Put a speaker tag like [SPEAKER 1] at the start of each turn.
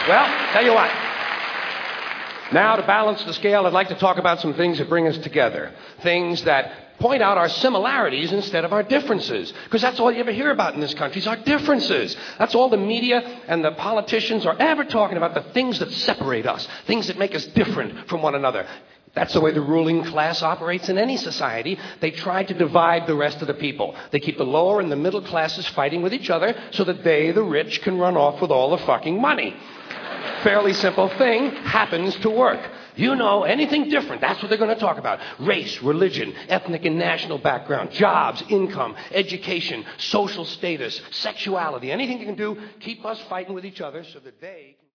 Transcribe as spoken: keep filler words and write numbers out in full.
[SPEAKER 1] Well, tell you what. Now, to balance the scale, I'd like to talk about some things that bring us together. Things that point out our similarities instead of our differences. Because that's all you ever hear about in this country is our differences. That's all the media and the politicians are ever talking about, the things that separate us, things that make us different from one another. That's the way the ruling class operates in any society. They try to divide the rest of the people. They keep the lower and the middle classes fighting with each other so that they, the rich, can run off with all the fucking money. Fairly simple thing, happens to work. You know, anything different, that's what they're going to talk about. Race, religion, ethnic and national background, jobs, income, education, social status, sexuality. Anything you can do, keep us fighting with each other so that they...